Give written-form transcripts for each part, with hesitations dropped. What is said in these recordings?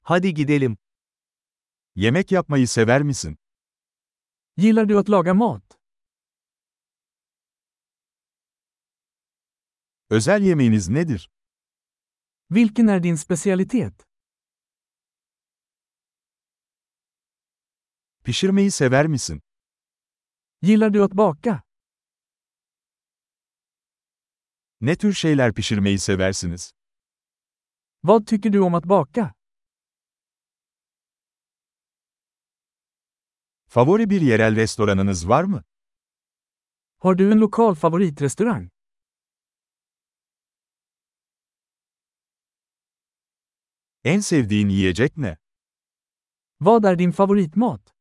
Hadi gidelim. Yemek yapmayı sever misin? Gillar du att laga mat? Özel yemeğiniz nedir? Vilken är din specialitet? Pişirmeyi sever misin? Gillar du att baka? Ne tür şeyler pişirmeyi seversiniz? Vad tycker du om att baka? Favori bir yerel restoranınız var mı? Har du en lokal favoritrestaurang? En sevdiğin yiyecek ne? Vad är din favoritmat?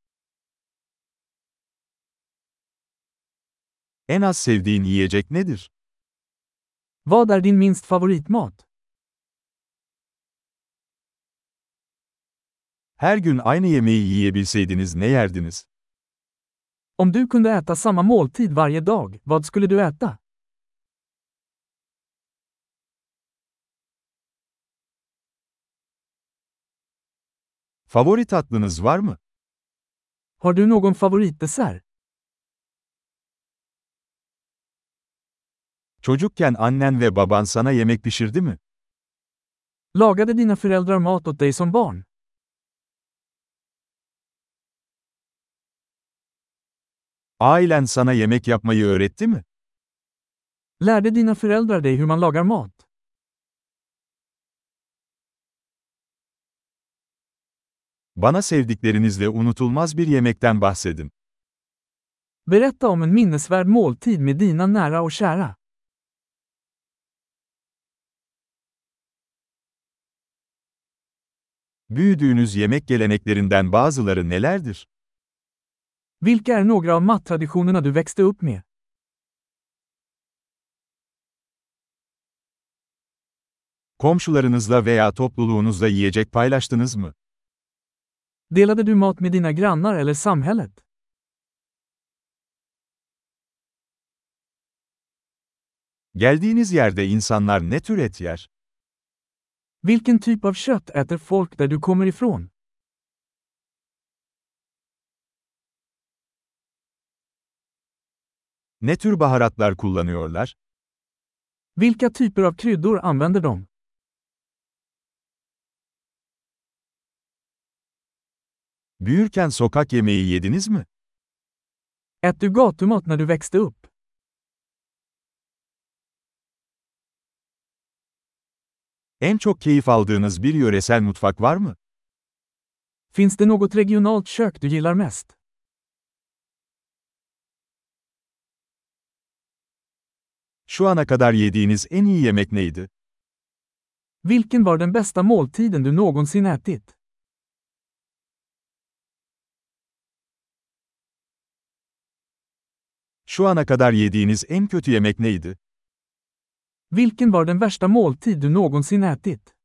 En az sevdiğin yiyecek nedir? Vad är din minst favoritmat? Her gün aynı yemeği yiyebilseydiniz ne yerdiniz? Om du kunde äta samma måltid varje dag, vad skulle du äta? Favori tatlınız var mı? Har du någon favoritdessert? Çocukken annen ve baban sana yemek pişirdi mi? Lagade dina föräldrar mat åt dig som barn? Ailen sana yemek yapmayı öğretti mi? Lärde dina föräldrar dig hur man lagar mat? Bana sevdiklerinizle unutulmaz bir yemekten bahsedin. Berätta om en minnesvärd måltid med dina nära och kära. Büyüdüğünüz yemek geleneklerinden bazıları nelerdir? Vilka är några av mattraditionerna du växte upp med? Komşularınızla veya topluluğunuzla yiyecek paylaştınız mı? Delade du mat med dina grannar eller samhället? Geldiğiniz yerde insanlar ne tür et yer? Vilken typ av kött äter folk där du kommer ifrån? Ne tür baharatlar kullanıyorlar? Vilka typer av kryddor använder de? Büyürken sokak yemeği yediniz mi? Ät du gatumat när du växte upp? En çok keyif aldığınız bir yöresel mutfak var mı? Finns det något regionalt kök du gillar mest? Şu ana kadar yediğiniz en iyi yemek neydi? Vilken var den bästa måltiden du någonsin ätit? Şu ana kadar yediğiniz en kötü yemek neydi? Vilken var den värsta måltid du någonsin ätit?